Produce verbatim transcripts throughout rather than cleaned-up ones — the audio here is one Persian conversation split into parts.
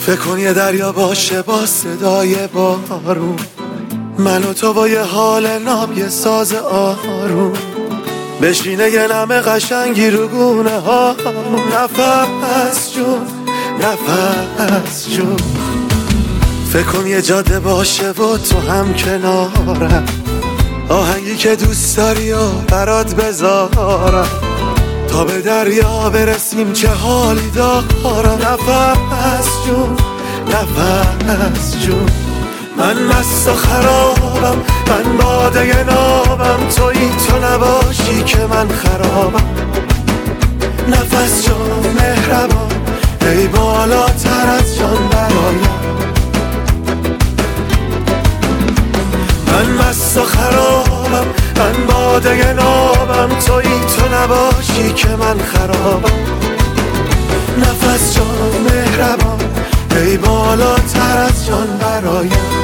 فکر کن یه دریا باشه با صدای بارون، من و تو با یه حال ناب یه ساز آروم، بشینه یه نمه قشنگی رو گونه ها، نفس جون نفس جون. فکر کن یه جاده باشه و تو هم کنارم، آهنگی که دوست داری و برات بذارم، تا به دریا برسیم چه حالی دارم. نفس جون نفس جون، من مست و خرابم، من باده نابم، تویی تو نباشی که من خرابم. نفس جان مهربان، ای بالاتر از جان برایم. من مست و خرابم، من باده نابم، تویی تو نباشی که من خرابم. نفس جان مهربان، ای بالاتر از جان برایم.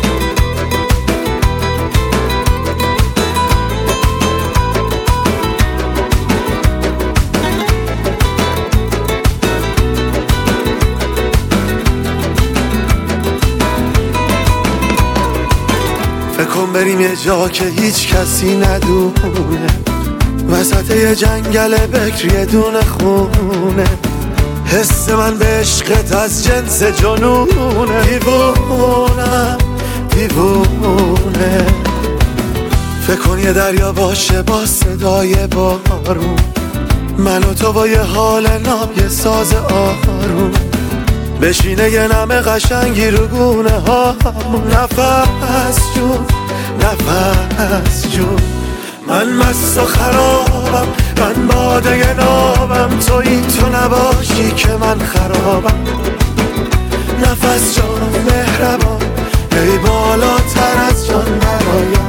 فکر کن بریم یه جا که هیچ کسی ندونه، وسط یه جنگل بکر یه دونه خونه، حس من به عشقت از جنس جنونه. دیوونم دیوونه، فکر کن یه دریا باشه با صدای بارون، من و تو با یه حال ناب یه ساز آروم، بشینه یه نمه قشنگی رو گونه ها. نفس جون نفس جون، من مست و خرابم، من باده نابم، تویی تو نباشی که من خرابم. نفس جان مهربان، ای بالاتر از جان برایم.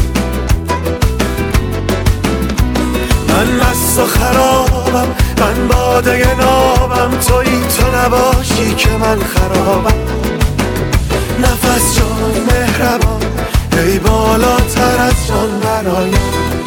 من مست و خرابم، من باده نابم، تویی تو نباشی که من خرابم. نفس جان مهربان، ای بالاتر از جان برایم.